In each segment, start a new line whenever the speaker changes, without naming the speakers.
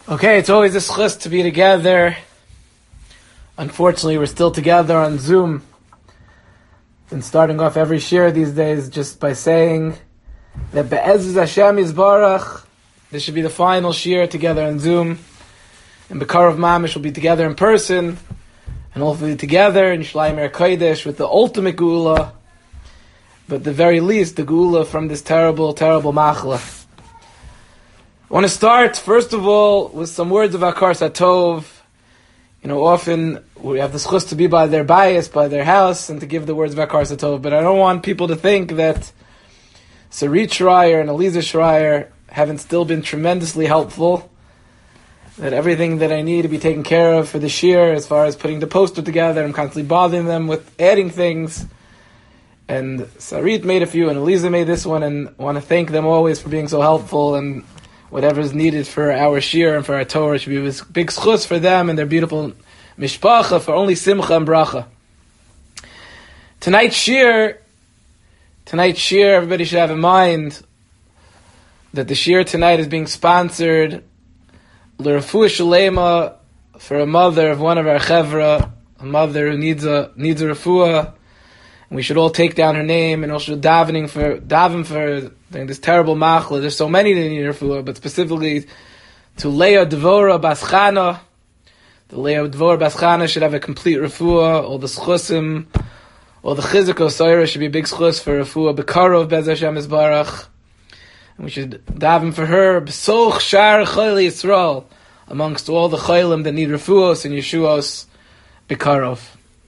Okay, it's always a schus to be together. Unfortunately, we're still together on Zoom. Been starting off every shir these days just by saying that Be'ezus Hashem Yisbarach, this should be the final shir together on Zoom. And B'Karav Mamish will be together in person, and hopefully together in Shlayim Er Kodesh with the ultimate Geula, but at the very least the Geula from this terrible, terrible Machla. I want to start, first of all, with some words of Akar Satov. Often we have the schus to be by their bias, by their house, and to give the words of Akar Satov, but I don't want people to think that Sarit Schreier and Eliza Schreier haven't still been tremendously helpful, that everything that I need to be taken care of for the shir, as far as putting the poster together, I'm constantly bothering them with adding things, and Sarit made a few, and Eliza made this one, and I want to thank them always for being so helpful, and whatever is needed for our shir and for our Torah should be a big schus for them and their beautiful mishpacha, for only simcha and bracha. Tonight's shir, everybody should have in mind that the shir tonight is being sponsored l'refuah shalema, for a mother of one of our chevra, a mother who needs a refuah, and we should all take down her name and also daven for during this terrible machla. There's so many that need refuah, but specifically to Leah Dvorah Bas Chana. The Leah Dvorah Bas Chana should have a complete refuah. All the schusim, all the chizuk osayra should be a big schus for refuah. B'Karav Bez Hashem Yisbarach. And we should daven for her. B'soch Shar Chayli Yisrael, amongst all the chaylim that need refuahs and yeshuos. B'Karav.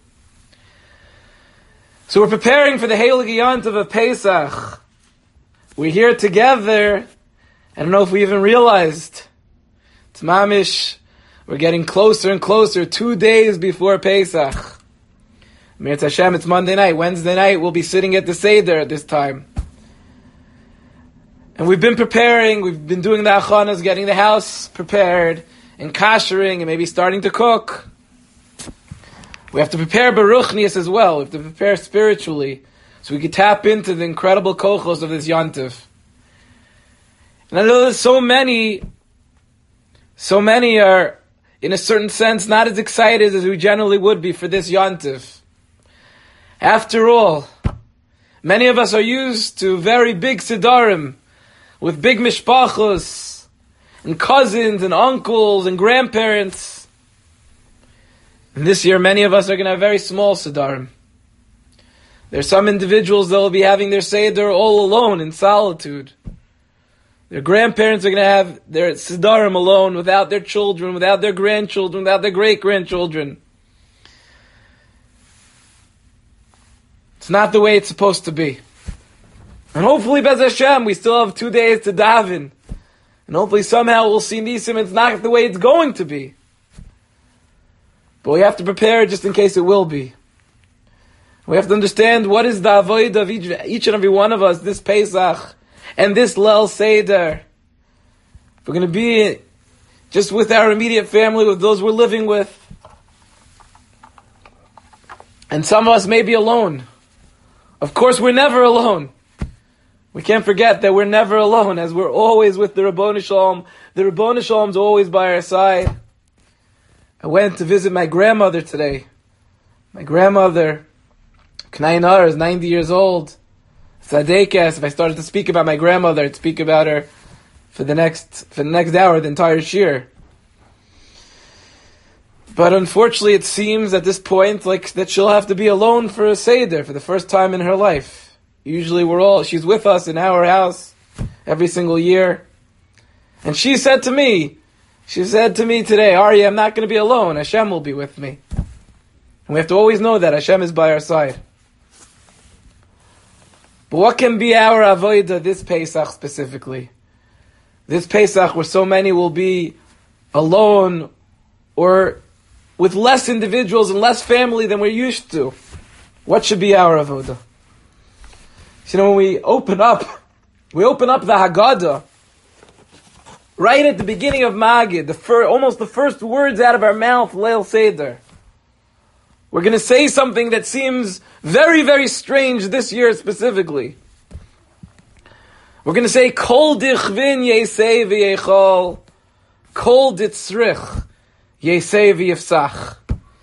So we're preparing for the Heilige Yontiv of Pesach. We're here together. I don't know if we even realized. It's mamish. We're getting closer and closer. 2 days before Pesach. Mirz Hashem, it's Monday night. Wednesday night, we'll be sitting at the Seder at this time. And we've been preparing. We've been doing the achanas, getting the house prepared, and kashering, and maybe starting to cook. We have to prepare Baruchnias as well. We have to prepare spiritually, so we can tap into the incredible kochos of this Yontiv. And I know that so many are, in a certain sense, not as excited as we generally would be for this Yontiv. After all, many of us are used to very big Sidarim, with big mishpachos, and cousins, and uncles, and grandparents. And this year, many of us are going to have very small Sidarim. There are some individuals that will be having their Seder all alone in solitude. Their grandparents are going to have their Sidarim alone, without their children, without their grandchildren, without their great-grandchildren. It's not the way it's supposed to be. And hopefully, Bez Hashem, we still have 2 days to daven. And hopefully somehow we'll see Nisim, it's not the way it's going to be. But we have to prepare just in case it will be. We have to understand what is the avoid of each and every one of us this Pesach and this Leil Seder. If we're going to be just with our immediate family, with those we're living with. And some of us may be alone. Of course, we're never alone. We can't forget that we're never alone, as we're always with the Rabboni Shalom. The Rabboni Shalom's always by our side. I went to visit my grandmother today. My grandmother, Knainar, is 90 years old. Tzadekes, if I started to speak about my grandmother, I'd speak about her for the next hour, the entire shir. But unfortunately, it seems at this point like that she'll have to be alone for a Seder for the first time in her life. Usually she's with us in our house every single year. And she said to me today, Aryeh, I'm not going to be alone. Hashem will be with me. And we have to always know that Hashem is by our side. But what can be our avodah this Pesach specifically? This Pesach where so many will be alone or with less individuals and less family than we're used to. What should be our avodah? When we open up the Haggadah, right at the beginning of Magid, almost the first words out of our mouth, Leil Seder. We're going to say something that seems very, very strange this year specifically. We're going to say, Kol dichvin yesei v'yechol, Kol ditzrich yesei v'yifsach.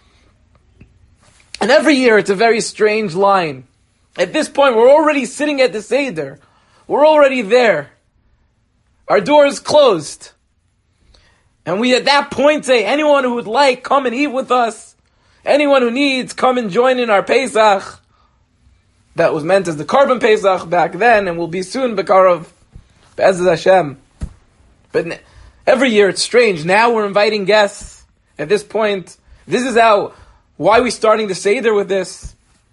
And every year it's a very strange line. At this point, we're already sitting at the Seder. We're already there. Our door is closed. And we at that point say, anyone who would like, come and eat with us. Anyone who needs, come and join in our Pesach. That was meant as the Korban Pesach back then, and will be soon Bekarov, Be'ezus Hashem. But every year it's strange. Now we're inviting guests. At this point, this is why we're starting the Seder with this.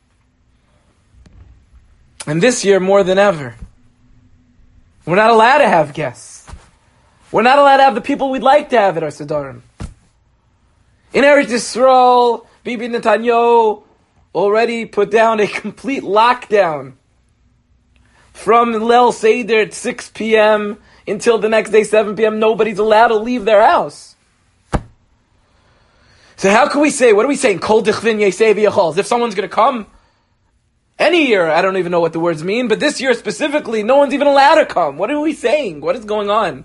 And this year, more than ever, we're not allowed to have guests. We're not allowed to have the people we'd like to have at our Sedarim. In Eretz Yisrael, Bibi Netanyahu already put down a complete lockdown from Leil Seder at 6 p.m. until the next day, 7 p.m. Nobody's allowed to leave their house. So how can we say, what are we saying? Kol dichvin yesei v'yachol. As if someone's going to come. Any year, I don't even know what the words mean, but this year specifically, no one's even allowed to come. What are we saying? What is going on?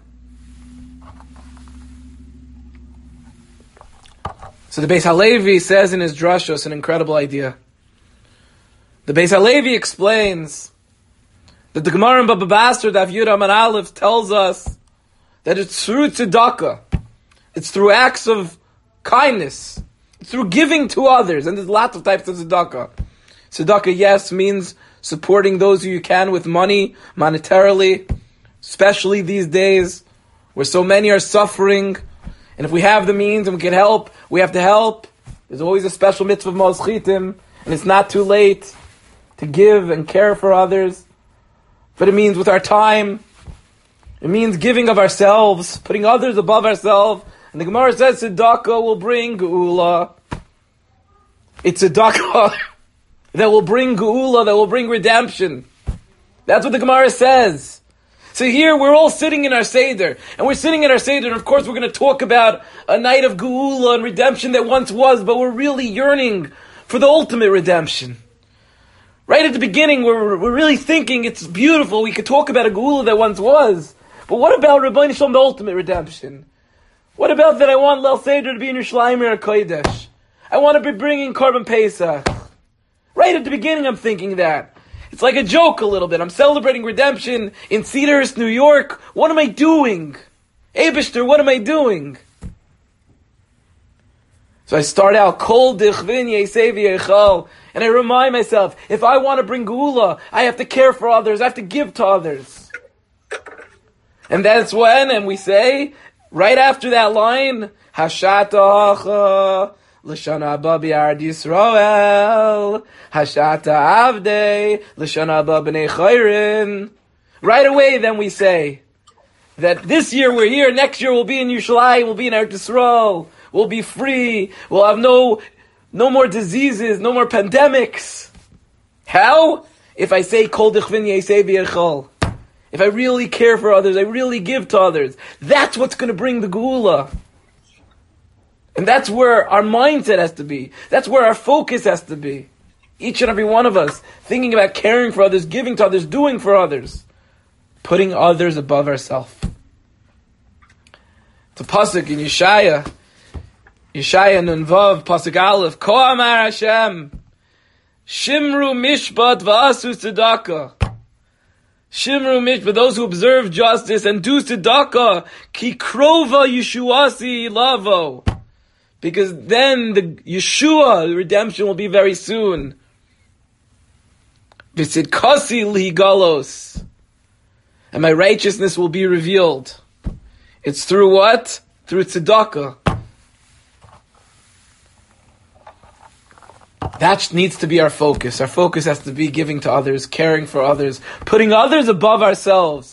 So the Beis Halevi says in his drashos an incredible idea. The Beis Halevi explains that the Gemara in Baba Basra, Daf Yud Amud Aleph, tells us that it's through tzedakah, it's through acts of kindness, it's through giving to others, and there's lots of types of tzedakah. Tzedakah, yes, means supporting those who you can with money, monetarily, especially these days where so many are suffering. And if we have the means and we can help, we have to help. There's always a special mitzvah of Moschitim, and it's not too late to give and care for others. But it means with our time, it means giving of ourselves, putting others above ourselves. And the Gemara says tzedakah will bring geula. It's tzedakah that will bring geula, that will bring redemption. That's what the Gemara says. So here we're all sitting in our Seder, and we're sitting in our Seder, and of course we're going to talk about a night of geula and redemption that once was, but we're really yearning for the ultimate redemption. Right at the beginning, we're really thinking it's beautiful, we could talk about a geula that once was, but what about Rebbeinu Shalom, the ultimate redemption? What about that I want Leil Seder to be in Yerushalayim or Kodesh? I want to be bringing Korban Pesach. Right at the beginning I'm thinking that. It's like a joke a little bit. I'm celebrating redemption in Cedarhurst, New York. What am I doing? Eibishter, what am I doing? So I start out, Kol dichvin yesei v'yachol, and I remind myself, if I want to bring geula, I have to care for others, I have to give to others. And that's when, and we say, right after that line, Hashata hacha, L'shana haba b'Yard Yisrael, Hashata avdei, L'shana haba b'nei chayrin. Right away then we say that this year we're here, next year we'll be in Yerushalayim, we'll be in Eretz Yisrael, we'll be free, we'll have no more diseases, no more pandemics. How? If I say Kol dichvin yesei v'yachol. If I really care for others, I really give to others. That's what's going to bring the geula. And that's where our mindset has to be. That's where our focus has to be. Each and every one of us, thinking about caring for others, giving to others, doing for others. Putting others above ourselves. It's a pasuk in Yeshaya. Yeshaya Nun Vav, pasuk Aleph. Ko amar Hashem. Shimru mishpat v'asu tzedakah. Shimru mishpat, those who observe justice and do tzedakah. Ki krova yeshuasi lavo. Because then the Yeshua, the redemption, will be very soon. V'tzidkasi ligalos, and my righteousness will be revealed. It's through what? Through tzedakah. That needs to be our focus. Our focus has to be giving to others, caring for others, putting others above ourselves.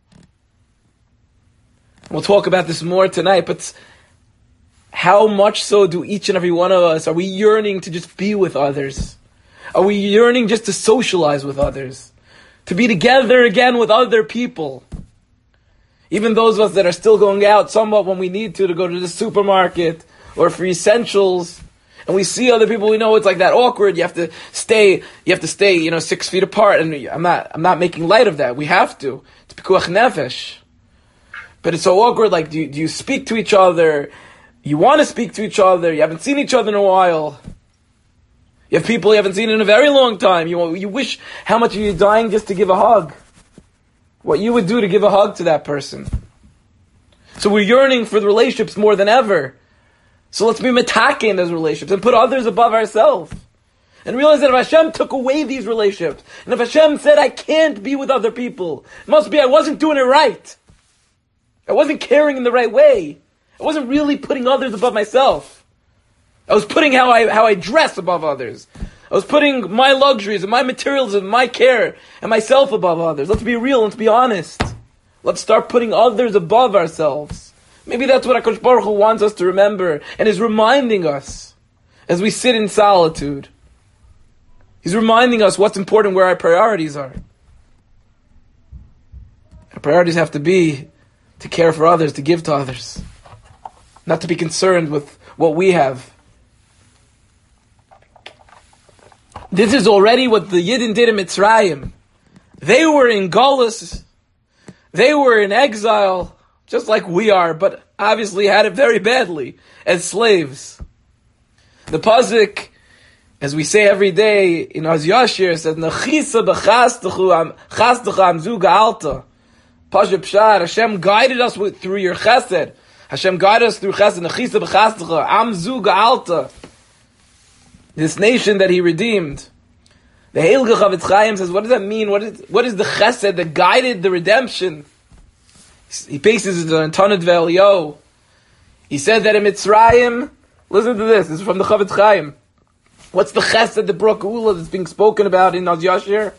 We'll talk about this more tonight, but how much so do each and every one of us, are we yearning to just be with others? Are we yearning just to socialize with others? To be together again with other people? Even those of us that are still going out somewhat when we need to go to the supermarket or for essentials, and we see other people, we know it's like that awkward, you have to stay, 6 feet apart, and I'm not making light of that. We have to. It's pikuach nefesh. But it's so awkward, like, do you speak to each other? You want to speak to each other, you haven't seen each other in a while. You have people you haven't seen in a very long time. You wish how much you're dying just to give a hug. What you would do to give a hug to that person. So we're yearning for the relationships more than ever. So let's be metaking in those relationships and put others above ourselves. And realize that if Hashem took away these relationships, and if Hashem said I can't be with other people, it must be I wasn't doing it right. I wasn't caring in the right way. I wasn't really putting others above myself. I was putting how I dress above others. I was putting my luxuries and my materials and my care and myself above others. Let's be real, let's be honest. Let's start putting others above ourselves. Maybe that's what HaKadosh Baruch Hu wants us to remember and is reminding us as we sit in solitude. He's reminding us what's important, where our priorities are. Our priorities have to be to care for others, to give to others. Not to be concerned with what we have. This is already what the Yidden did in Mitzrayim. They were in Golus. They were in exile, just like we are, but obviously had it very badly as slaves. The pasuk, as we say every day in Az Yashir, says, "Nechisa b'chastechu amzu ga'alta." Pasuk Pshat, Hashem guided us through your chesed. Hashem guided us through chesed. Nechisa b'chastechu amzu ga'alta. This nation that He redeemed. The Heilgach Chavetz Chaim says, what does that mean? What is the chesed that guided the redemption? He bases it on Tanit Ve'Eliyahu. He said that in Mitzrayim, listen to this is from the Chavetz Chaim. What's the chesed that brought Geula that's being spoken about in Az Yashir?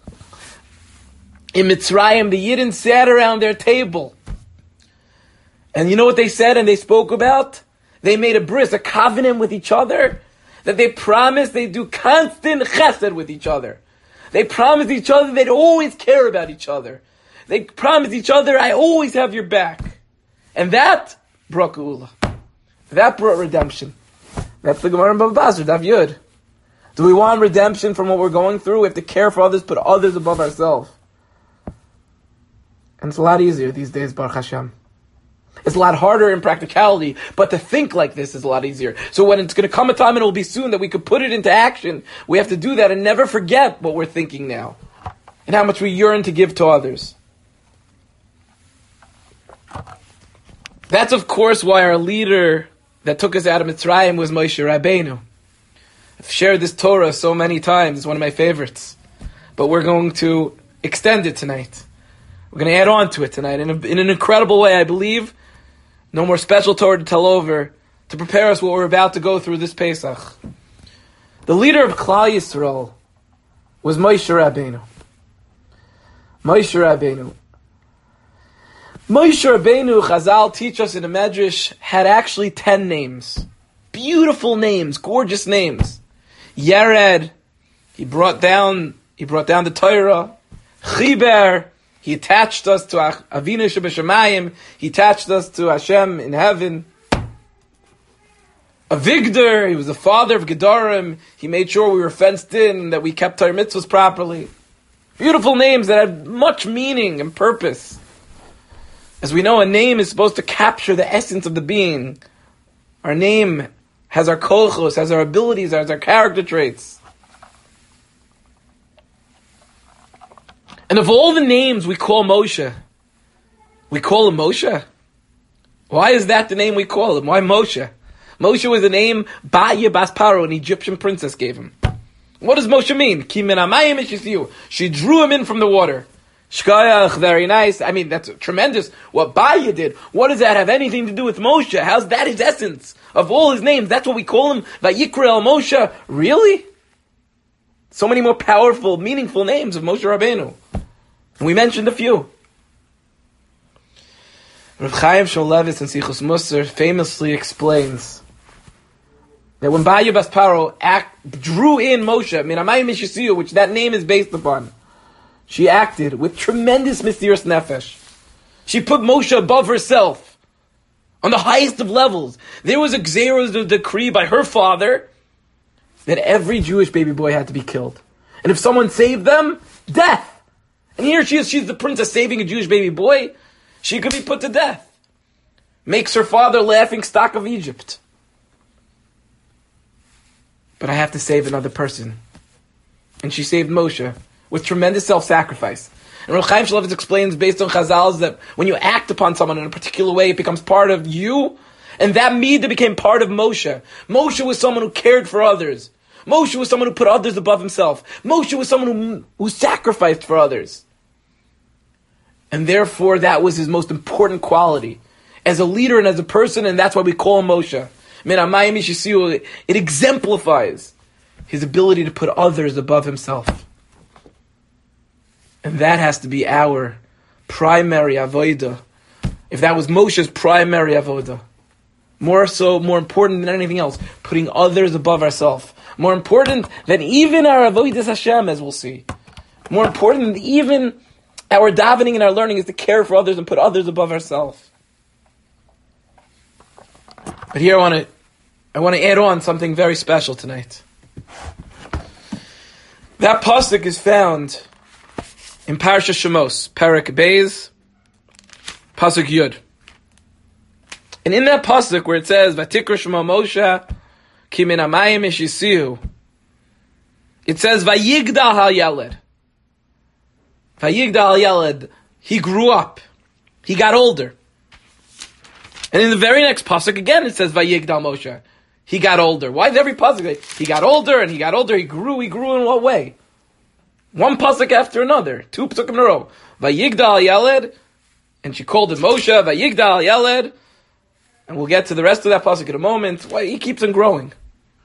In Mitzrayim, the Yidden sat around their table. And you know what they said and they spoke about? They made a bris, a covenant with each other, that they promised they'd do constant chesed with each other. They promised each other they'd always care about each other. They promised each other, I always have your back. And that brought Geula. That brought redemption. That's the Gemara in Bava Basra, Daf Yud. Do we want redemption from what we're going through? We have to care for others, put others above ourselves. And it's a lot easier these days, Baruch Hashem. It's a lot harder in practicality, but to think like this is a lot easier. So when it's going to come a time, and it will be soon, that we could put it into action, we have to do that and never forget what we're thinking now. And how much we yearn to give to others. That's of course why our leader that took us out of Mitzrayim was Moshe Rabbeinu. I've shared this Torah so many times, it's one of my favorites. But we're going to extend it tonight. We're going to add on to it tonight in an incredible way, I believe. No more special Torah to tell over to prepare us what we're about to go through this Pesach. The leader of Klal Yisrael was Moshe Rabbeinu. Moshe Rabbeinu. Moshe Rabbeinu, Chazal teach us in the Medrash, had actually 10 names. Beautiful names, gorgeous names. Yered, he brought down the Torah. Chiber, he attached us to Avinu Shebeshamayim. He attached us to Hashem in heaven. Avigdor, he was the father of Gedorim. He made sure we were fenced in, that we kept our mitzvahs properly. Beautiful names that have much meaning and purpose. As we know, a name is supposed to capture the essence of the being. Our name has our kochos, has our abilities, has our character traits. And of all the names we call Moshe, we call him Moshe. Why is that the name we call him? Why Moshe? Moshe was the name Ba'ya Bas Paro, an Egyptian princess, gave him. What does Moshe mean? Ki min hamayim ishisiu. She drew him in from the water. Shkoyach, very nice. I mean, that's tremendous. What Ba'ya did. What does that have anything to do with Moshe? How's that his essence? Of all his names, that's what we call him? Vayikra el Moshe. Really? So many more powerful, meaningful names of Moshe Rabbeinu. And we mentioned a few. Rav Chaim Shmulevitz in Sichos Musar famously explains that when Ba'ya Bas Paro drew in Moshe, Min Hamayim Ishisiyu, which that name is based upon, she acted with tremendous mysterious nefesh. She put Moshe above herself, on the highest of levels. There was a gzeros decree by her father that every Jewish baby boy had to be killed. And if someone saved them, death. And here she is, she's the princess saving a Jewish baby boy. She could be put to death. Makes her father laughing stock of Egypt. But I have to save another person. And she saved Moshe with tremendous self-sacrifice. And Rav Chaim Shmulevitz explains based on Chazals that when you act upon someone in a particular way, it becomes part of you. And that midah became part of Moshe. Moshe was someone who cared for others. Moshe was someone who put others above himself. Moshe was someone who sacrificed for others. And therefore, that was his most important quality. As a leader and as a person, and that's why we call him Moshe. It exemplifies his ability to put others above himself. And that has to be our primary avodah. If that was Moshe's primary avodah. More so, more important than anything else, putting others above ourselves. More important than even our avodas Hashem, as we'll see. More important than even our davening and our learning is to care for others and put others above ourselves. But here I want to add on something very special tonight. That pasuk is found in Parashat Shemos, Perek Beis, pasuk Yud. And in that pasuk where it says, "Vatikra Shema Moshe, ki min hamayim ishisihu," it says, "Vayigdal hayaled." Vayigdal hayaled. He grew up. He got older. And in the very next pasuk again, it says, "Vayigdal Moshe." He got older. Why is every pasuk like, he got older and he got older? He grew in what way? One pasuk after another. 2 pasukim in a row. Vayigdal hayaled, and she called him Moshe. Vayigdal hayaled. And we'll get to the rest of that pasuk in a moment. Why he keeps on growing.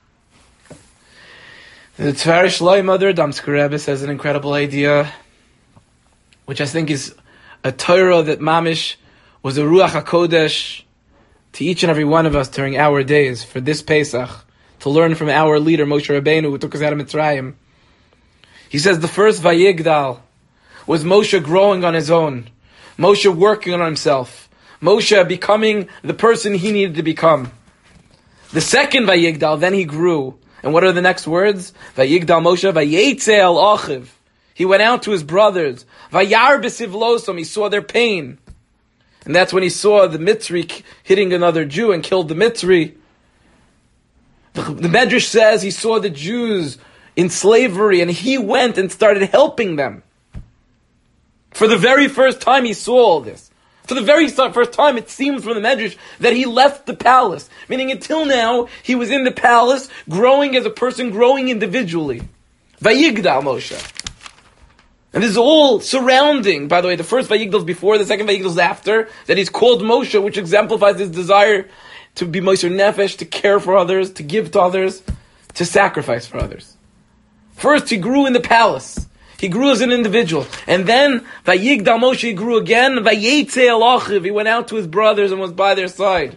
The Tvar Shloi Mother Damsker Rebbe says an incredible idea, which I think is a Torah that Mamish was a Ruach HaKodesh to each and every one of us during our days for this Pesach, to learn from our leader Moshe Rabbeinu who took us out of Mitzrayim. He says the first Vayigdal was Moshe growing on his own, Moshe working on himself, Moshe becoming the person he needed to become. The second Vayigdal, then he grew. And what are the next words? Vayigdal Moshe, Vayetze el Achiv. He went out to his brothers. Vayar b'sivlosom, he saw their pain. And that's when he saw the Mitzri hitting another Jew and killed the Mitzri. The Medrash says he saw the Jews in slavery and he went and started helping them. For the very first time he saw all this. For the very first time, it seems from the Medrash that he left the palace. Meaning until now, he was in the palace, growing as a person, growing individually. Vayigdal Moshe. And this is all surrounding, by the way, the first Vayigdal is before, the second Vayigdal is after, that he's called Moshe, which exemplifies his desire to be Moser Nefesh, to care for others, to give to others, to sacrifice for others. First, he grew in the palace. He grew as an individual. And then, Vayigdal Moshe, he grew again. Vayetze el Achiv, he went out to his brothers and was by their side.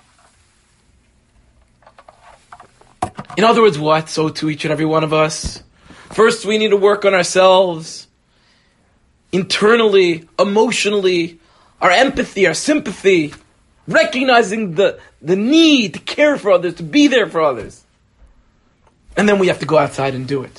In other words, what? So to each and every one of us. First, we need to work on ourselves. Internally, emotionally, our empathy, our sympathy. Recognizing the need to care for others, to be there for others. And then we have to go outside and do it.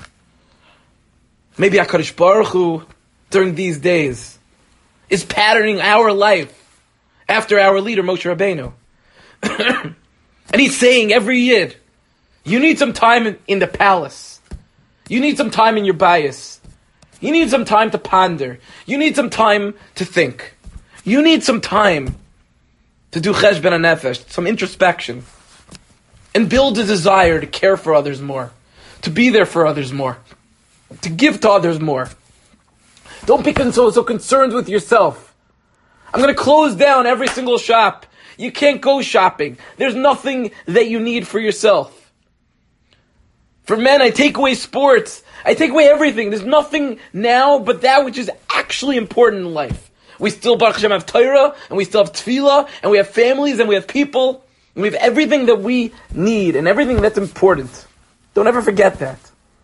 Maybe HaKadosh Baruch Hu, during these days, is patterning our life after our leader, Moshe Rabbeinu. And he's saying every Yid, you need some time in the palace. You need some time in your bias. You need some time to ponder. You need some time to think. You need some time to do cheshbon hanefesh, some introspection. And build a desire to care for others more. To be there for others more. To give to others more. Don't be so concerned with yourself. I'm going to close down every single shop. You can't go shopping. There's nothing that you need for yourself. For men, I take away sports. I take away everything. There's nothing now but that which is actually important in life. We still, Baruch Hashem, have Torah, and we still have Tefillah, and we have families, and we have people, and we have everything that we need, and everything that's important. Don't ever forget that.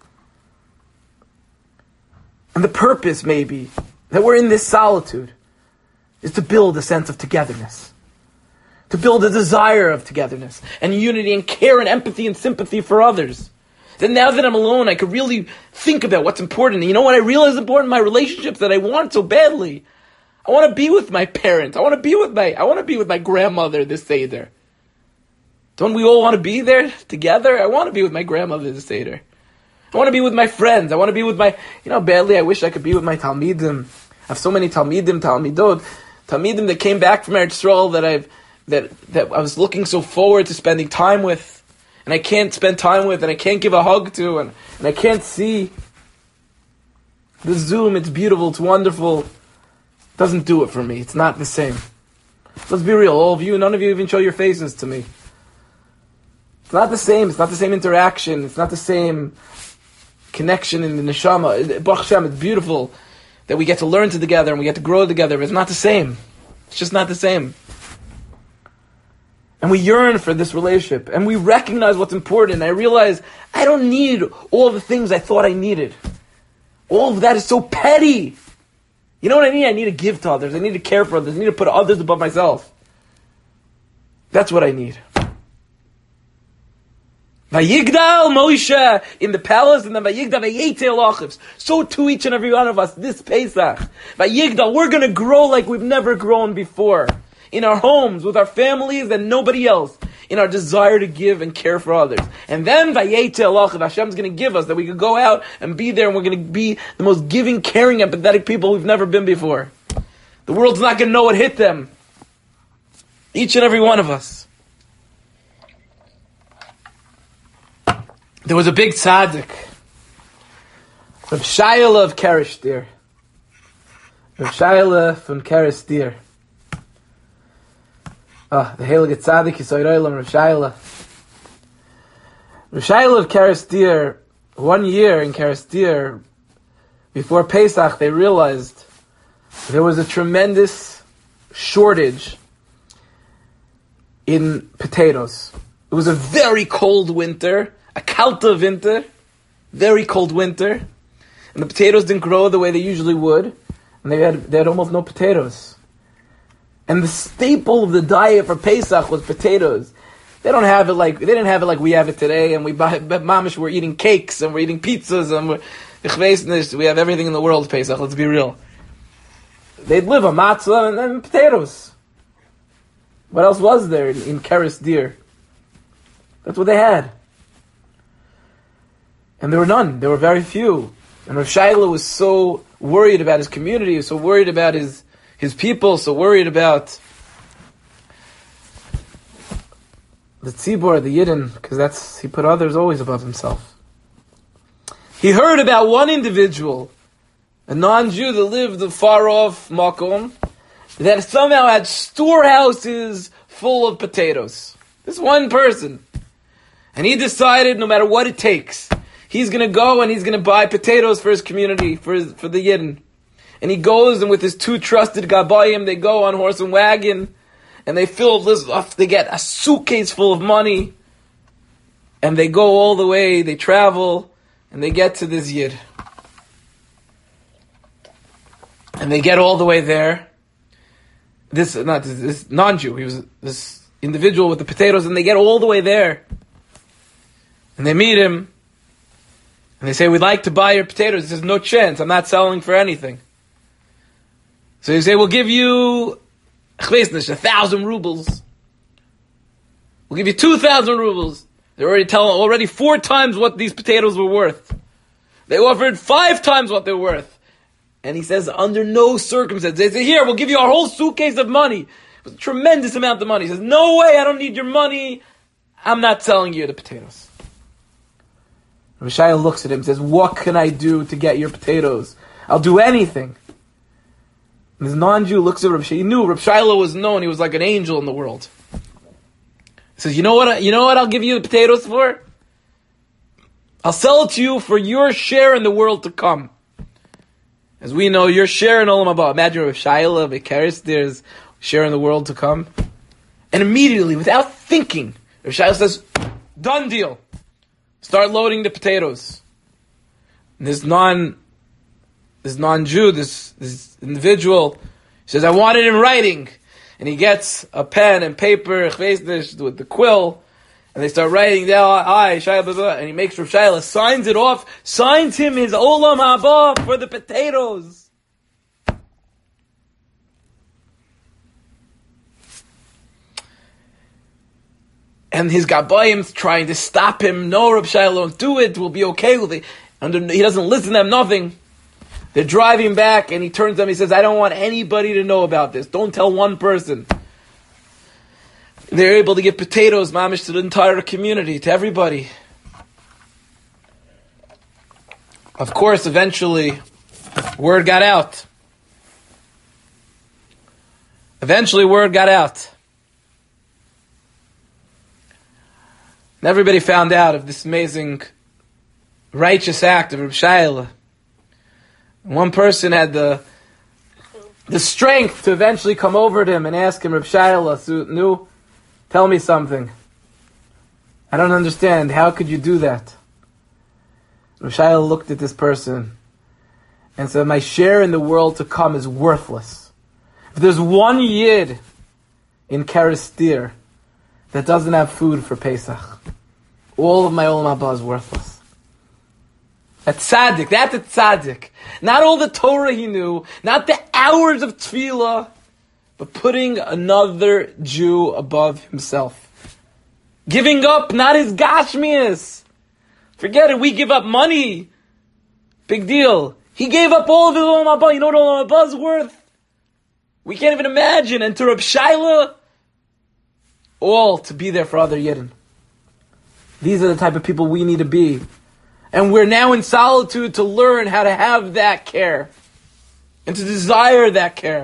And the purpose, maybe, that we're in this solitude is to build a sense of togetherness. To build a desire of togetherness and unity and care and empathy and sympathy for others. Then now that I'm alone, I could really think about what's important. And you know what I realize is important? My relationships that I want so badly. I want to be with my parents. I want to be with my grandmother this Seder. Don't we all want to be there together? I want to be with my grandmother this Seder. I want to be with my friends. I want to be with my, badly I wish I could be with my Talmidim. I have so many Talmidim, Talmidot, Talmidim that came back from Eretz Yisrael that I was looking so forward to spending time with. And I can't spend time with, and I can't give a hug to, and I can't see. The Zoom, it's beautiful, it's wonderful. Doesn't do it for me. It's not the same. Let's be real, all of you, none of you even show your faces to me. It's not the same. It's not the same interaction. It's not the same connection in the neshama. Baruch Hashem, it's beautiful that we get to learn together and we get to grow together, but it's not the same. It's just not the same. And we yearn for this relationship, and we recognize what's important. I realize I don't need all the things I thought I needed. All of that is so petty. You know what I need? I need to give to others. I need to care for others. I need to put others above myself. That's what I need. Vayigdal Moshe in the palace, and then Vayigdal Vayetel Achivs. So to each and every one of us this Pesach. Vayigdal, we're going to grow like we've never grown before. In our homes, with our families, and nobody else. In our desire to give and care for others. And then Vayetel Achiv, Hashem's going to give us that we could go out and be there, and we're going to be the most giving, caring, empathetic people we've never been before. The world's not going to know what hit them. Each and every one of us. There was a big tzaddik, Rav Shaila of Karishtir. Rav Shaila from Karishtir. The Heilige Tzaddik Yisrael Olam Rav Shaila. Rav Shaila of Karishtir, 1 year in Karishtir, before Pesach, they realized there was a tremendous shortage in potatoes. It was a very cold winter, a kalta winter, very cold winter, and the potatoes didn't grow the way they usually would, and they had almost no potatoes. And the staple of the diet for Pesach was potatoes. They didn't have it like we have it today, and we're eating cakes and we're eating pizzas and we have everything in the world Pesach. Let's be real. They'd live on matzah and potatoes. What else was there in Keres Dir? That's what they had. And there were none. There were very few. And Rav Shaila was so worried about his community, so worried about his people, so worried about the tzibur, the yidden, because he put others always above himself. He heard about one individual, a non-Jew that lived far off Makom, that somehow had storehouses full of potatoes. This one person. And he decided, no matter what it takes, he's going to go and he's going to buy potatoes for his community, for the yidden. And he goes, and with his 2 trusted gabayim, they go on horse and wagon, and they fill this up. They get a suitcase full of money, and they go all the way. They travel, and they get to this yid, and they get all the way there. This non-Jew. He was this individual with the potatoes, and they get all the way there, and they meet him, and they say, "We'd like to buy your potatoes." He says, "No chance. I'm not selling for anything." So you say, we'll give you 1,000 rubles. We'll give you 2,000 rubles. They're already 4 times what these potatoes were worth. They offered 5 times what they're worth. And he says, under no circumstances. They say, here, we'll give you our whole suitcase of money. It was a tremendous amount of money. He says, no way, I don't need your money. I'm not selling you the potatoes. Rav Shaila looks at him and says, what can I do to get your potatoes? I'll do anything. And this non-Jew looks at Rav Shaila. He knew Rav Shaila was known. He was like an angel in the world. He says, you know what I'll give you the potatoes for? I'll sell it to you for your share in the world to come. As we know, your share in Olam Haba. Imagine Rav Shaila, Vikaris, there's share in the world to come. And immediately, without thinking, Rav Shaila says, done deal. Start loading the potatoes. And this non-Jew, this individual, says, I want it in writing. And he gets a pen and paper, with the quill, and they start writing down, and he makes Rav Shaila, signs it off, signs him his Olam Haba for the potatoes. And his Gabayim's trying to stop him. No, Reb Shaila, don't do it. We'll be okay with it. And he doesn't listen to them, nothing. They're driving back, and he turns to them, he says, I don't want anybody to know about this. Don't tell one person. They're able to give potatoes, mamish, to the entire community, to everybody. Of course, eventually, word got out. Eventually, word got out. And everybody found out of this amazing righteous act of Reb Shaila. One person had the strength to eventually come over to him and ask him, Reb Shaila, tell me something. I don't understand. How could you do that? Reb Shaila looked at this person and said, my share in the world to come is worthless. If there's one Yid in Karistir that doesn't have food for Pesach, all of my Olam Haba is worthless. That's tzaddik. That's a tzaddik. Not all the Torah he knew, not the hours of tefillah, but putting another Jew above himself. Giving up not his gashmias. Forget it, we give up money. Big deal. He gave up all of his Olam Haba. You know what Olam Haba is worth? We can't even imagine. And to Reb Shaila, all to be there for other Yidden. These are the type of people we need to be. And we're now in solitude to learn how to have that care. And to desire that care.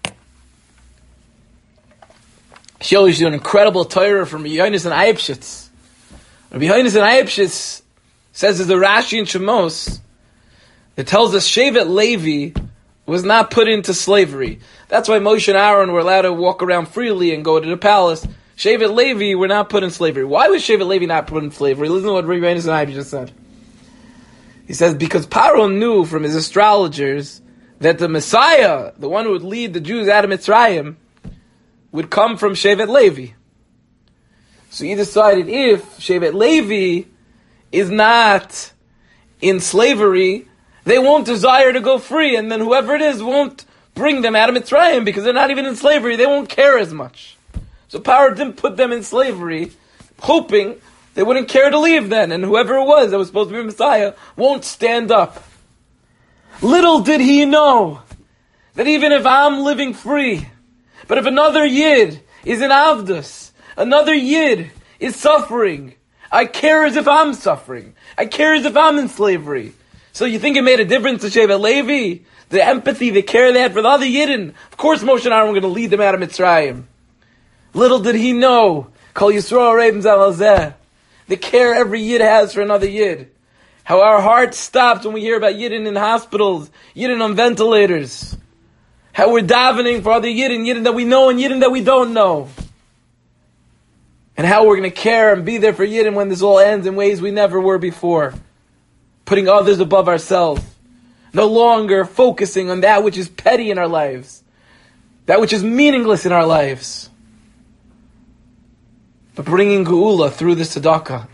Shows you an incredible Torah from Rabbi Yonis and Ayipshitz. Rabbi Yonis and Ayipshitz says there's a Rashi in Shemos that tells us Shevet Levi was not put into slavery. That's why Moshe and Aaron were allowed to walk around freely and go to the palace. Shevet Levi were not put in slavery. Why was Shevet Levi not put in slavery? Listen to what Rabbi Yonis and Ayipshitz said. He says, because Paro knew from his astrologers that the Messiah, the one who would lead the Jews out of Mitzrayim, would come from Shevet Levi. So he decided if Shevet Levi is not in slavery, they won't desire to go free, and then whoever it is won't bring them out of Mitzrayim because they're not even in slavery. They won't care as much. So Paro didn't put them in slavery, hoping they wouldn't care to leave then, and whoever it was that was supposed to be Messiah won't stand up. Little did he know that even if I'm living free, but if another Yid is in Avdus, another Yid is suffering, I care as if I'm suffering. I care as if I'm in slavery. So you think it made a difference to Shevet Levi? The empathy, the care they had for the other Yidden. Of course Moshe and Aaron were going to lead them out of Mitzrayim. Little did he know, Kol Yisroel Reivim Zalazeh, the care every Yid has for another Yid. How our heart stops when we hear about Yidden in hospitals, Yidden on ventilators. How we're davening for other Yidden, Yidden that we know and Yidden that we don't know. And how we're going to care and be there for Yidden when this all ends in ways we never were before. Putting others above ourselves. No longer focusing on that which is petty in our lives. That which is meaningless in our lives. But bringing Geula through the tzedakah.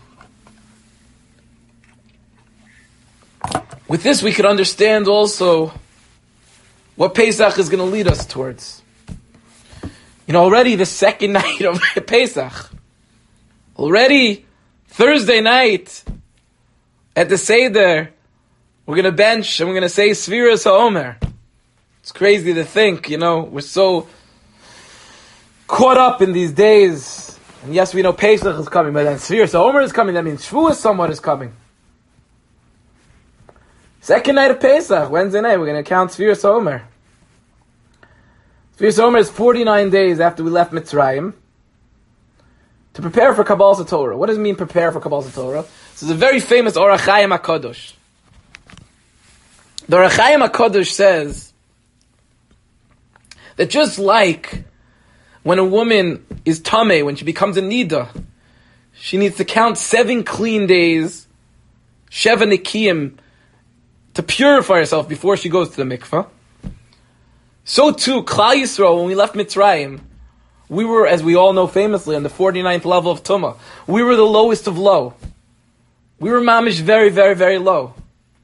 With this we could understand also what Pesach is going to lead us towards. You know, already the second night of Pesach, already Thursday night at the Seder, we're going to bench and we're going to say Sfiras HaOmer. It's crazy to think, you know, we're so caught up in these days. And yes, we know Pesach is coming, but then Sfiras HaOmer is coming. That means Shavuos somewhat is coming. Second night of Pesach, Wednesday night, we're going to count Sfiras HaOmer. Sfiras HaOmer is 49 days after we left Mitzrayim to prepare for Kabbalas Torah. What does it mean, prepare for Kabbalas Torah? This is a very famous Orach Chaim HaKadosh. The Orach Chaim HaKadosh says that just like when a woman is tameh, when she becomes a nida, she needs to count 7 clean days, sheva nikiyim, to purify herself before she goes to the mikvah. So too, Klal Yisrael, when we left Mitzrayim, we were, as we all know famously, on the 49th level of Tumah. We were the lowest of low. We were mamish very, very, very low.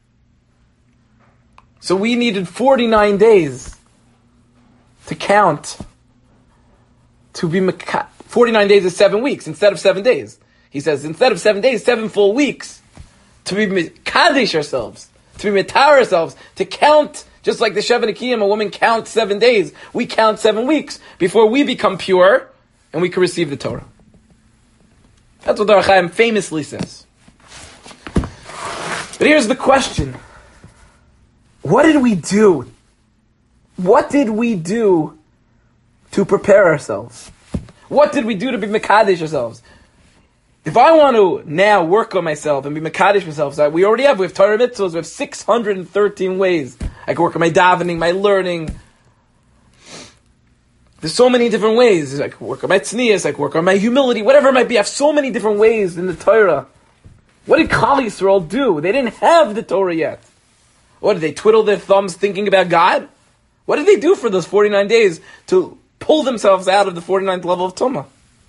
So we needed 49 days to count, to be 49 days is 7 weeks instead of 7 days. He says, instead of 7 days, 7 full weeks. To be kaddish ourselves, to be mitar ourselves, to count, just like the Sheva Nekiyim, a woman counts 7 days. We count 7 weeks before we become pure and we can receive the Torah. That's what the Ohr HaChaim famously says. But here's the question. What did we do? What did we do to prepare ourselves? What did we do to be mekadesh ourselves? If I want to now work on myself and be mekadesh myself, so we have Torah mitzvahs, we have 613 ways. I can work on my davening, my learning. There's so many different ways. I can work on my tznius, I can work on my humility, whatever it might be. I have so many different ways in the Torah. What did Klal Yisrael do? They didn't have the Torah yet. What, did they twiddle their thumbs thinking about God? What did they do for those 49 days to pull themselves out of the 49th level of Tumah?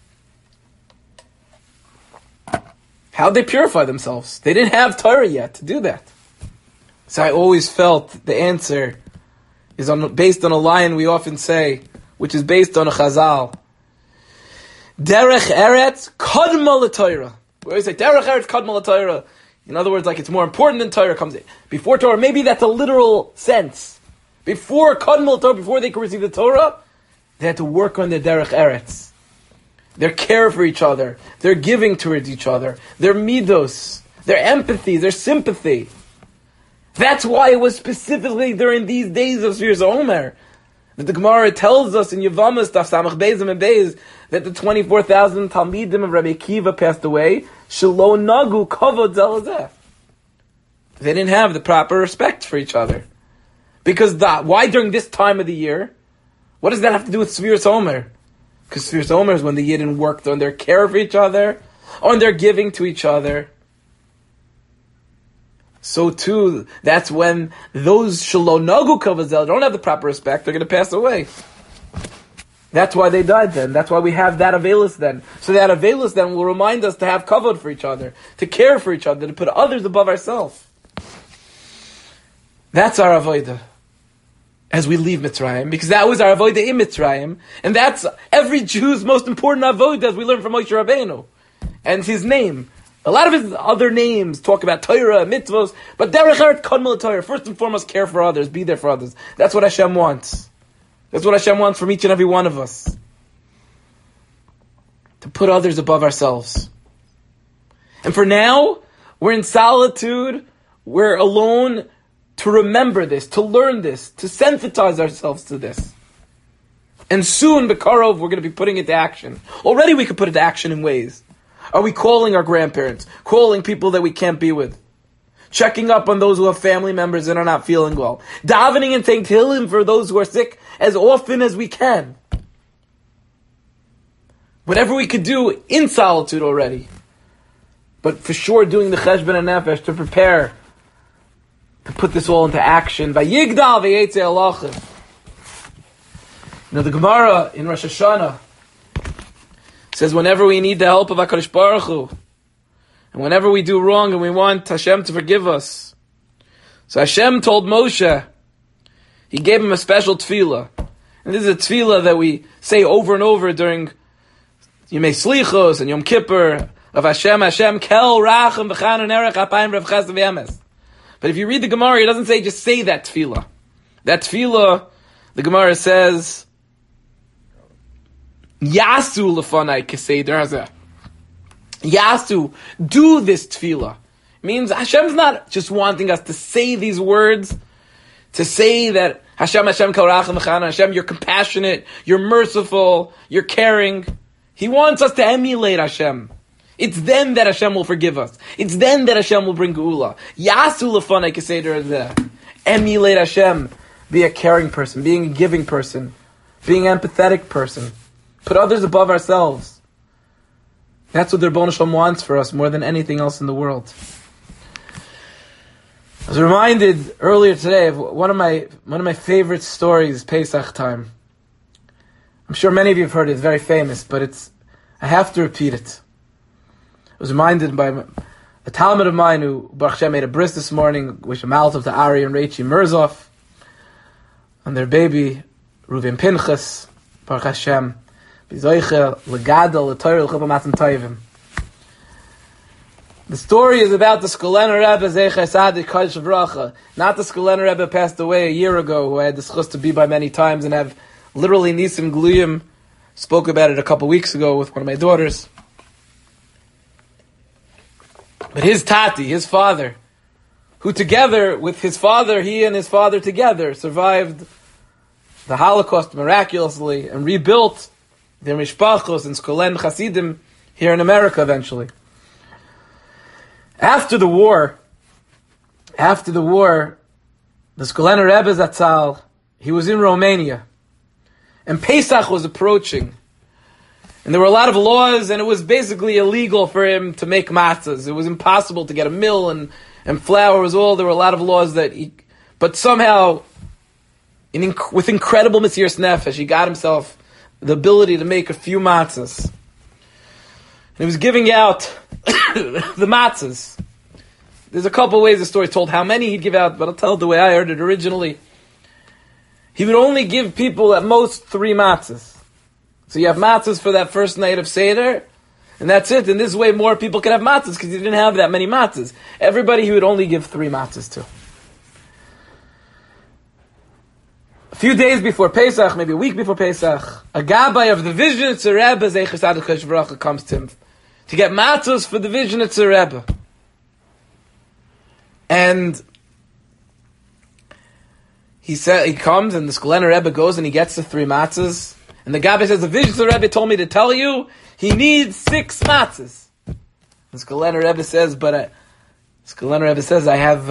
How'd they purify themselves? They didn't have Torah yet to do that. So I always felt the answer is based on a line we often say, which is based on a chazal. Derech Eretz Kadma LeTorah. We always say, Derech Eretz Kadma LeTorah. In other words, like it's more important than Torah comes in. Before Torah, maybe that's a literal sense. Before Kadma LeTorah, before they could receive the Torah, they had to work on their Derech Eretz. Their care for each other, their giving towards each other, their midos, their empathy, their sympathy. That's why it was specifically during these days of Sfiras Omer that the Gemara tells us in Yevamos, Daf Samach Beis and Beis, that the 24,000 Talmidim of Rabbi Akiva passed away. Shelo nagu kavod zelazeh. They didn't have the proper respect for each other. Because why during this time of the year? What does that have to do with Sfiras Omer? Because Sfiras Omer is when the Yidden worked on their care for each other, on their giving to each other. So too, that's when those Shelo nagu kavazel don't have the proper respect, they're going to pass away. That's why they died then. That's why we have that Avelis then. So that Avelis then will remind us to have kavod for each other, to care for each other, to put others above ourselves. That's our Avodah. As we leave Mitzrayim, because that was our avodah in Mitzrayim, and that's every Jew's most important avodah, as we learn from Moshe Rabbeinu, and his name. A lot of his other names talk about Torah, mitzvos, but Derech Eretz Kadma LeTorah. First and foremost, care for others, be there for others. That's what Hashem wants. That's what Hashem wants from each and every one of us. To put others above ourselves. And for now, we're in solitude, we're alone, to remember this, to learn this, to sensitize ourselves to this. And soon, B'karov, we're going to be putting it to action. Already we could put it to action in ways. Are we calling our grandparents? Calling people that we can't be with? Checking up on those who have family members that are not feeling well? Davening and saying Tehillim for those who are sick as often as we can? Whatever we could do in solitude already. But for sure doing the Cheshbon HaNefesh to prepare to put this all into action. Vayigdal v'yetzei alachim. The Gemara in Rosh Hashanah says whenever we need the help of HaKadosh Baruch Hu, and whenever we do wrong and we want Hashem to forgive us, so Hashem told Moshe, He gave him a special tefillah. And this is a tefillah that we say over and over during Yemei Slichos and Yom Kippur of Hashem, Kel Rachem V'chan U'Nerech Apayim Rav Chesed V'Emes. But if you read the Gemara, it doesn't say just say that tefillah. That tefillah, the Gemara says, Yasu lefanai keseder hazeh. Yasu, do this tefillah. It means Hashem's not just wanting us to say these words, to say that Hashem kol rachem v'chan, Hashem, you're compassionate, you're merciful, you're caring. He wants us to emulate Hashem. It's then that Hashem will forgive us. It's then that Hashem will bring Geula. Yasu lefanai keseder hazeh. Emulate Hashem. Be a caring person, being a giving person, being an empathetic person. Put others above ourselves. That's what the Rebbeinu Shalom wants for us more than anything else in the world. I was reminded earlier today of one of my favorite stories, Pesach time. I'm sure many of you have heard it. It's very famous, but I have to repeat it. I was reminded by a Talmud of mine who Baruch Hashem made a bris this morning, wish a mazel tov to Ari and Reichi Mirzov, and their baby, Reuven Pinchas, Baruch Hashem. The story is about the Skulener Rebbe, Zeicha Sadik Kodesh V'Bracha. Not the Skulener Rebbe passed away a year ago, who I had discussed to be by many times and have literally Nisim Gluyim. Spoke about it a couple weeks ago with one of my daughters. But his Tati, his father, who together with his father, he and his father together survived the Holocaust miraculously and rebuilt their mishpachos and Skulen Chasidim here in America eventually. After the war, the Skulener Rebbe Zatzal, he was in Romania. And Pesach was approaching. And there were a lot of laws, and it was basically illegal for him to make matzahs. It was impossible to get a mill, and flour was all. There were a lot of laws but somehow, with incredible Mesiras Nefesh, he got himself the ability to make a few matzahs. And he was giving out the matzahs. There's a couple ways the story is told how many he'd give out, but I'll tell it the way I heard it originally. He would only give people at most 3 matzahs. So you have matzahs for that first night of Seder, and that's it. And this way more people could have matzahs because he didn't have that many matzahs. Everybody he would only give 3 matzahs to. A few days before Pesach, maybe a week before Pesach, a gabbai of the Vizhnitzer Rebbe, Zeicha Sadik Kodesh V'Bracha, comes to him to get matzahs for the Vizhnitzer Rebbe. And he comes, and the Skulener Rebbe goes and he gets the 3 matzahs. And the Gabbai says, the Vizhnitzer Rebbe told me to tell you, he needs 6 matzahs. The Skulener Rebbe says,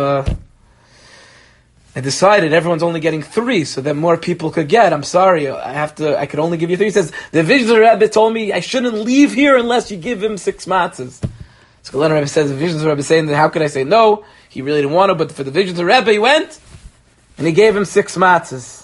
I decided everyone's only getting 3, so that more people could get. I'm sorry, I could only give you 3. He says, the Vizhnitzer Rebbe told me I shouldn't leave here unless you give him 6 matzahs. The Skulener Rebbe says, the Vizhnitzer Rebbe is saying that, how could I say no? He really didn't want to, but for the Vizhnitzer Rebbe, he went, and he gave him 6 matzahs.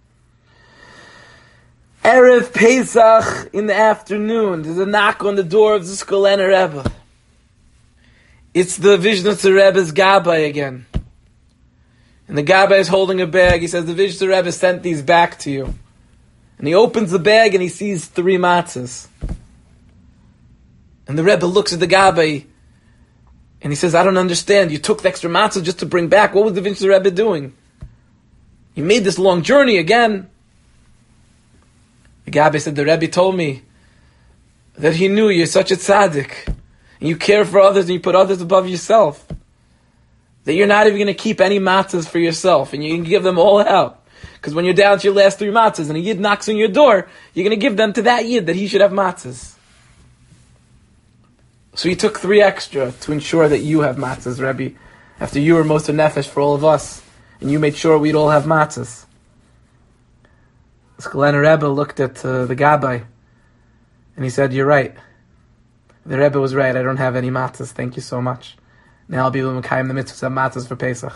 Erev Pesach in the afternoon, there's a knock on the door of the Skulener Rebbe. It's the Vizhnitzer Rebbe's Gabbai again. And the Gabbai is holding a bag. He says, the Vizhnitzer Rebbe sent these back to you. And he opens the bag and he sees 3 matzahs. And the Rebbe looks at the Gabbai and he says, I don't understand. You took the extra matzahs just to bring back. What was the Vizhnitzer Rebbe doing? You made this long journey again. The Gabbai said, the Rebbe told me that he knew you're such a tzaddik, and you care for others and you put others above yourself, that you're not even going to keep any matzahs for yourself, and you can give them all out. Because when you're down to your last 3 matzahs and a yid knocks on your door, you're going to give them to that yid that he should have matzahs. So he took 3 extra to ensure that you have matzahs, Rebbe, after you were most of nefesh for all of us, and you made sure we'd all have matzahs. The Skulener Rebbe looked at the Gabbai, and he said, you're right. The Rebbe was right. I don't have any matzahs. Thank you so much. Now I'll be able to mekayim the mitzvahs of matzahs for Pesach.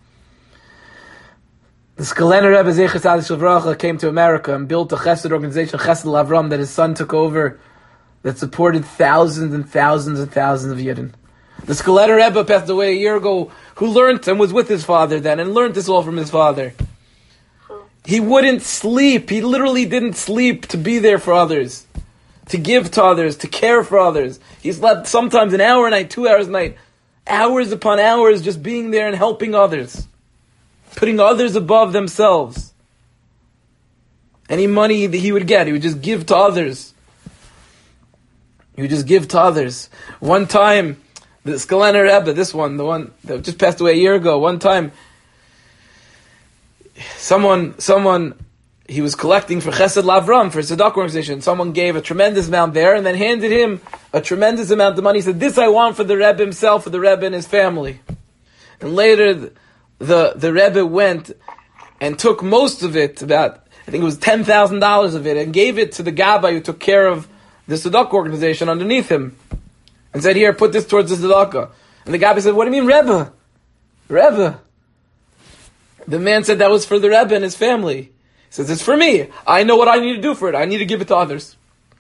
The Skulener Rebbe, Zeicha Sadik V'Bracha, came to America and built a chesed organization, Chesed Lavram, that his son took over, that supported thousands and thousands and thousands of Yidden. The Skulener Rebbe passed away a year ago, who learned and was with his father then, and learned this all from his father. He wouldn't sleep. He literally didn't sleep to be there for others, to give to others, to care for others. He slept sometimes an hour a night, 2 hours a night, hours upon hours just being there and helping others, putting others above themselves. Any money that he would get, he would just give to others. He would just give to others. One time, the Skulener Rebbe, the one that just passed away a year ago, one time, someone, he was collecting for Chesed Lavram, for a Tzedakah organization. Someone gave a tremendous amount there and then handed him a tremendous amount of money. He said, this I want for the Rebbe himself, for the Rebbe and his family. And later, the Rebbe went and took most of it, I think it was $10,000 of it, and gave it to the Gabbai who took care of the Tzedakah organization underneath him. And said, here, put this towards the Tzedakah. And the Gabbai said, what do you mean, Rebbe? Rebbe. The man said that was for the Rebbe and his family. He says, it's for me. I know what I need to do for it. I need to give it to others.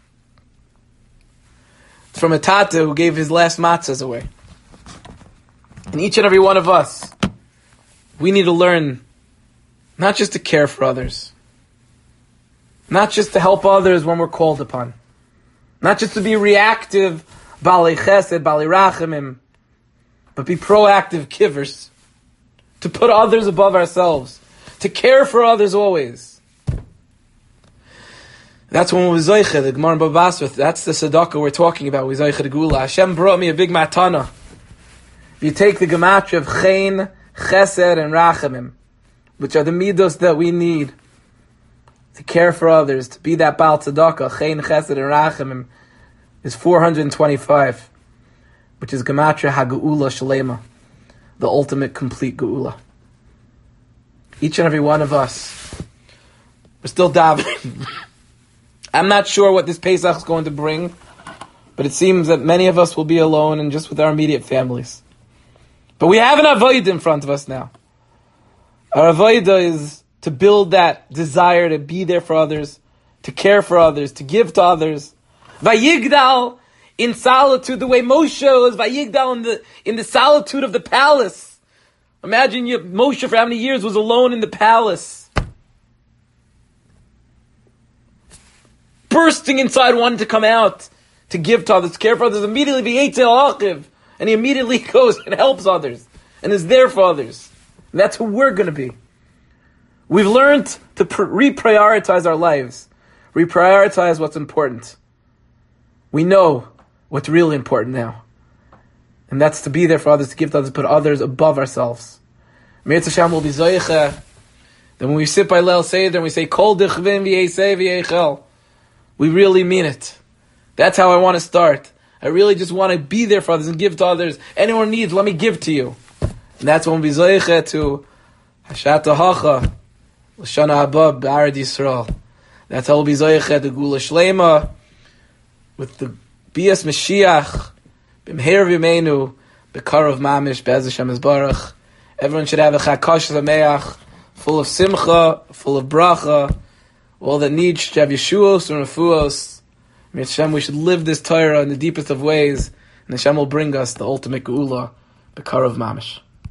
It's from a Tata who gave his last matzahs away. And each and every one of us, we need to learn not just to care for others, Not just to help others when we're called upon. Not just to be reactive, Baalei Chesed, Baalei Rachamim, but be proactive givers. To put others above ourselves. To care for others always. That's when we Zoiche, the Gemara in Bava Basra, that's the tzedakah we're talking about, we Zoiche the Gula. Hashem brought me a big matana. If you take the gematria of Chen, Chesed, and Rachamim, which are the midos that we need to care for others, to be that Baal Tzedakah, Chen, Chesed, and Rachamim, is 425, which is Gematria HaGeula Shalema, the ultimate complete Geula. Each and every one of us, we're still davening. I'm not sure what this Pesach is going to bring, but it seems that many of us will be alone and just with our immediate families. But we have an avodah in front of us now. Our avodah is to build that desire to be there for others, to care for others, to give to others. Vayigdal in solitude, the way Moshe was Vayigdal in the solitude of the palace. Imagine Moshe for how many years was alone in the palace, bursting inside, wanting to come out, to give to others, to care for others. Immediately V'yetzel Achiv, and he immediately goes and helps others and is there for others. And that's who we're going to be. We've learned to reprioritize our lives. Reprioritize what's important. We know what's really important now. And that's to be there for others, to give to others, to put others above ourselves. Me'etz Hashem will be zoiche. Then when we sit by Leil Seder and we say, Kol dichvin v'yesei v'yechel, we really mean it. That's how I want to start. I really just want to be there for others and give to others. Anyone needs, let me give to you. And that's when we zoiche to Hashat Hacha, L'shana Haba, B'Arad Yisrael. That's how we'll be zoiche to Gula Shlema, with the Bias Mashiach, B'mher V'meinu, B'karav Mamish, Be'ez Hashem Yisbarach. Everyone should have a Chakash Zameach, full of simcha, full of bracha. All that needs should have Yeshuos and Refuos. Hashem, we should live this Torah in the deepest of ways, and Hashem will bring us the ultimate Geula, B'karav Mamish.